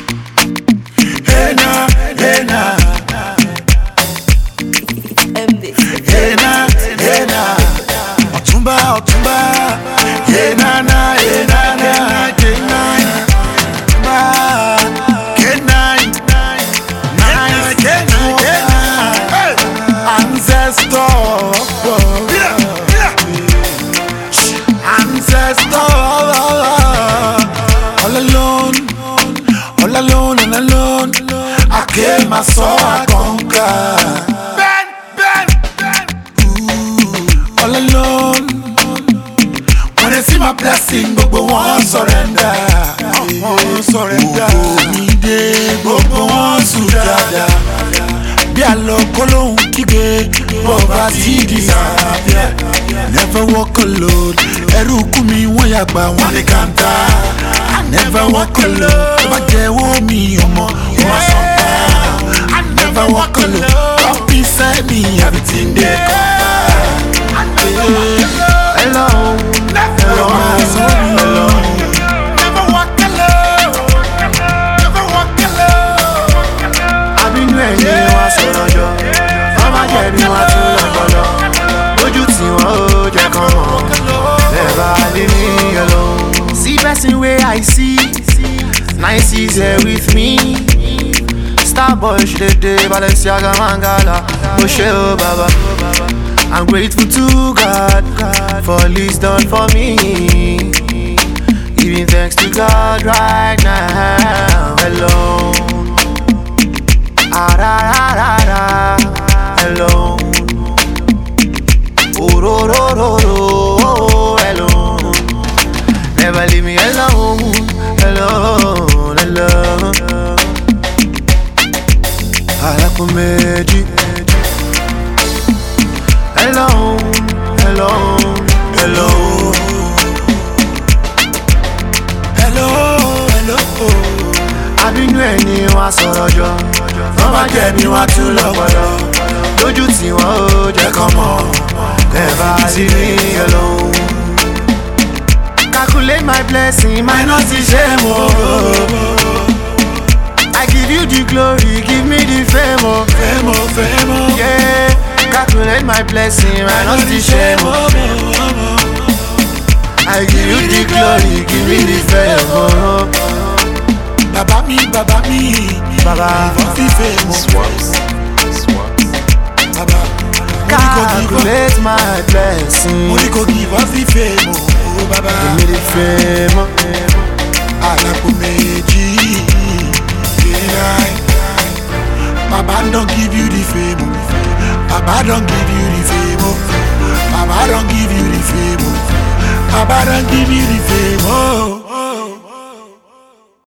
Hey na, hey na. Hey na, hey na. Otumba, Otumba. Hey na na, hey na na. Ancestor, all alone and alone. I came, I saw, I conquer. All alone. When they see my blessing, Bobo won't surrender. Bobo won't surrender. Be a local kibe, poverty disappear. Never walk alone. Erukumi wayaba wani kanta. I never walk alone. Bajewo mi omo I never walk alone. God beside me, everything they come. Hello, never walk alone. Never walk alone. Never walk alone. I've been ready, what's going on? Mama get me what you like. Would you see what you come on? Never leave me alone. See person where I see. Nice is here with me. Starboy Shede Balenciaga Mangala Osheo Baba. I'm grateful to God for all He's done for me. Giving thanks to God right now. Alone. Alone. Alone. Never leave me alone. Alone. Alakumeji. Alone. I've been doing you a sorojo. Mama get me what to love. Don't you see what you come on? Never leave me alone. Calculate my blessing, minus the shame. I give you the glory, give me the fame. Yeah, calculate my blessing, minus the shame. I give you the glory, give me the fame. Baba me, Baba, Swaps. Baba, calculate my blessing. money go give us the fame. Oh, Baba, Give me the fame. Alakumeji. Baba don't give you the fame. Baba don't give you the fame. Baba don't give you the fame. Baba don't give you the fame.